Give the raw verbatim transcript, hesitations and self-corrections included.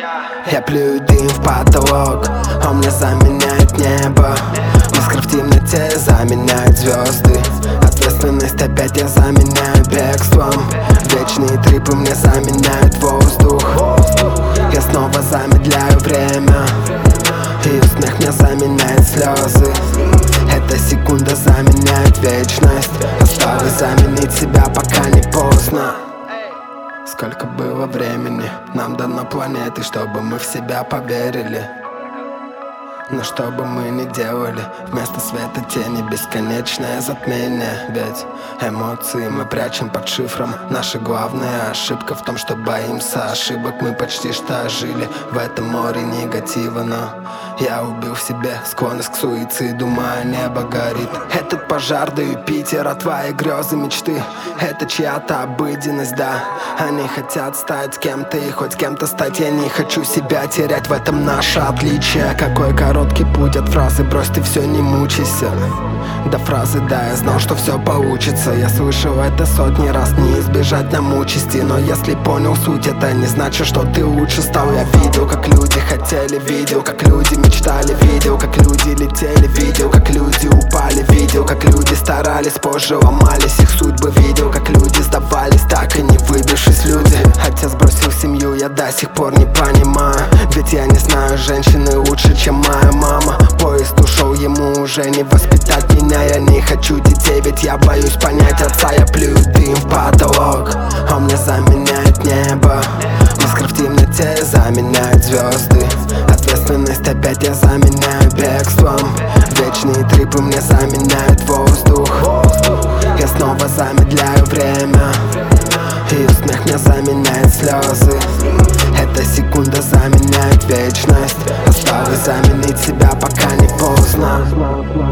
Я плюю дым в потолок, он мне заменяет небо. Искры в темноте заменяют звезды. Ответственность опять я заменяю бегством. Вечные трипы мне заменяют воздух. Я снова замедляю время. Ее смех мне заменяет слезы. Эта секунда заменяет вечность. Осталось заменить себя, пока не поздно. Сколько было времени нам дано планеты, чтобы мы в себя поверили. Но что бы мы ни делали, вместо света тени бесконечное затмение. Ведь эмоции мы прячем под шифром. Наша главная ошибка в том, что боимся ошибок. Мы почти что жили в этом море негатива, но я убил в себе склонность к суициду. Мое небо горит. Этот пожар до Юпитера, твои грезы, мечты. Это чья-то обыденность, да. Они хотят стать кем-то и хоть кем-то стать. Я не хочу себя терять, в этом наше отличие. Какой короткий путь от фразы «брось ты все, не мучайся» до фразы «да, я знал, что все получится». Я слышал это сотни раз, не избежать нам участи. Но если понял суть, это не значит, что ты лучше стал. Я видел, как люди хотели, видел, как люди мечтали, видел, как люди летели, видел, как люди упали, видел, как люди старались, позже ломались их судьбы, видел, как люди сдавались, так и не выбившись люди. Отец бросил семью, я до сих пор не понимаю, ведь я не знаю женщины лучше, чем моя мама. Поезд ушел, ему уже не воспитать меня. Я не хочу детей, ведь я боюсь понять отца. Я плюю дым в потолок, он мне заменяет небо. Искры в темноте заменяют звезды. Ответственность опять я заменяю бегством. Вечные трипы мне заменяют воздух. Я снова замедляю время. Ее смех мне заменяет слезы. Эта секунда заменяет вечность. Осталось заменить себя, пока не поздно.